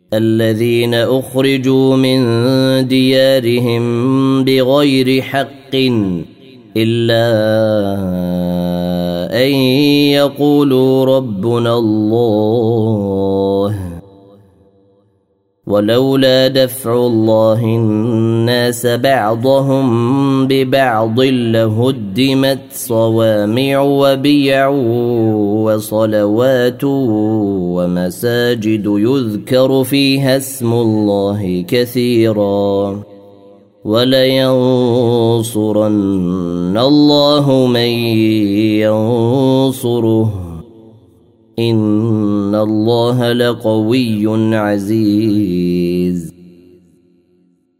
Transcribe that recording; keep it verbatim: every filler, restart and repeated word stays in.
الذين أخرجوا من ديارهم بغير حق إلا أن يقولوا ربنا الله ولولا دفع الله الناس بعضهم ببعض لهدمت صوامع وبيع وصلوات ومساجد يذكر فيها اسم الله كثيرا ولينصرن الله من ينصره إن الله لقوي عزيز.